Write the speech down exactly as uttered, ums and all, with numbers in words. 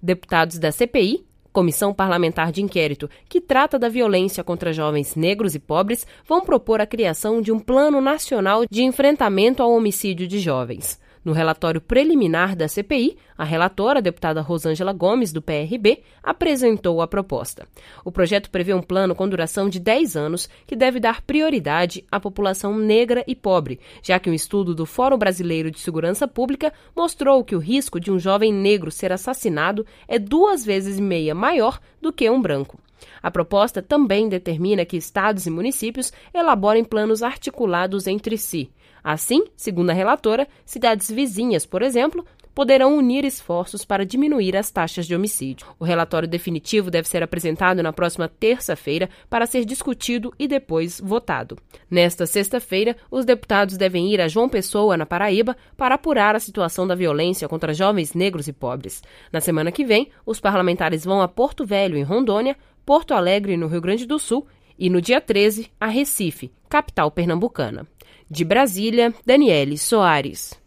Deputados da C P I, Comissão Parlamentar de Inquérito, que trata da violência contra jovens negros e pobres, vão propor a criação de um Plano Nacional de Enfrentamento ao Homicídio de Jovens. No relatório preliminar da C P I, a relatora, a deputada Rosângela Gomes, do P R B, apresentou a proposta. O projeto prevê um plano com duração de dez anos que deve dar prioridade à população negra e pobre, já que um estudo do Fórum Brasileiro de Segurança Pública mostrou que o risco de um jovem negro ser assassinado é duas vezes e meia maior do que um branco. A proposta também determina que estados e municípios elaborem planos articulados entre si. Assim, segundo a relatora, cidades vizinhas, por exemplo, poderão unir esforços para diminuir as taxas de homicídio. O relatório definitivo deve ser apresentado na próxima terça-feira para ser discutido e depois votado. Nesta sexta-feira, os deputados devem ir a João Pessoa, na Paraíba, para apurar a situação da violência contra jovens negros e pobres. Na semana que vem, os parlamentares vão a Porto Velho, em Rondônia, Porto Alegre, no Rio Grande do Sul, e no dia treze, a Recife, capital pernambucana. De Brasília, Daniele Soares.